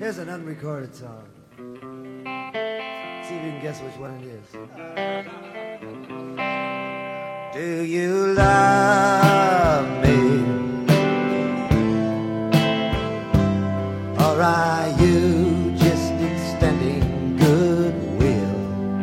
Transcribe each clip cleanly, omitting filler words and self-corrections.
Here's an unrecorded song. See if you can guess which one it is. Do you love me? Or are you just extending goodwill?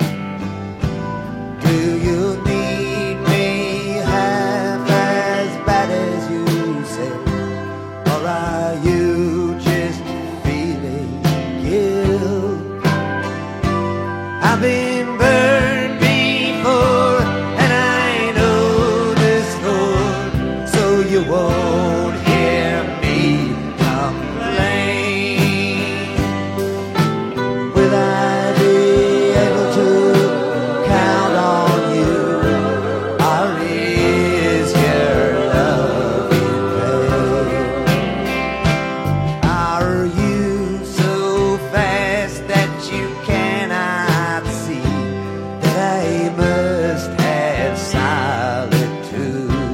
Do you need me half as bad as you say? Or are you just feeling guilt? I've been burned before, and I know the score, so you won't hear me complain. Will I be able to count on you, or is your love in vain? Are you so fast that you cannot see that I must have solitude?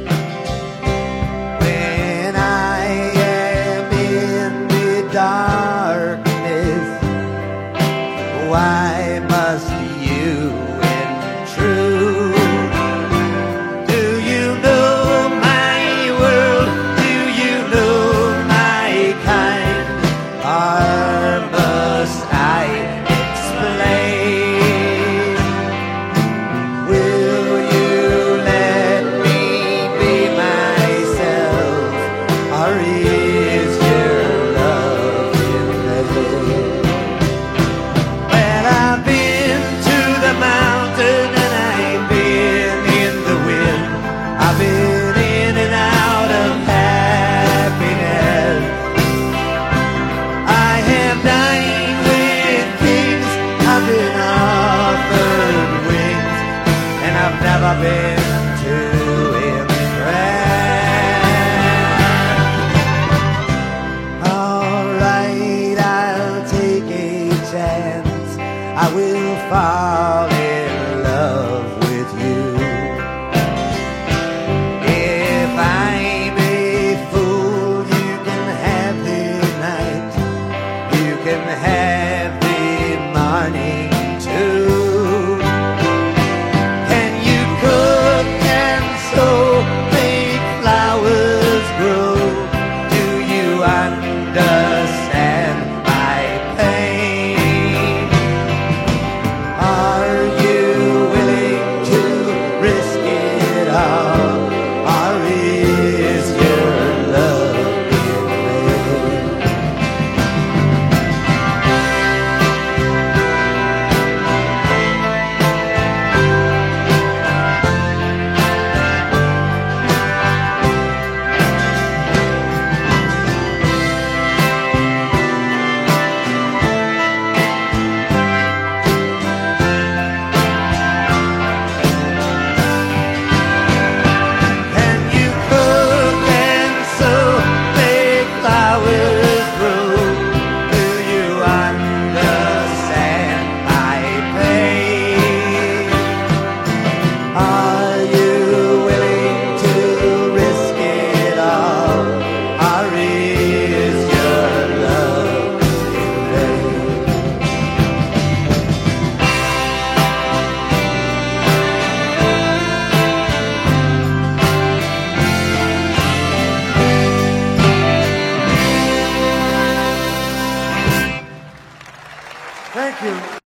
When I am in the darkness, why must you intrude? Do you know my world? Do you know my kind? Or must I explain? Will you let me be myself, or is your love in vain? Well, I've been to the mountain and I've been in the wind. I've been in and out of happiness. I have dined with kings, I've been offered wings, and I've never been too impressed. Alright, I'll take a chance. I will fall in love with you. If I'm a fool, you can have the night, you can have the morning too. Can you cook and sew, make flowers grow? Do you understand my pain? Are you willing to risk it all, or is your love in vain? Can you cook and sew, make flowers grow? Do you understand my pain? Are you willing to risk it all, or is your love in vain? Thank you.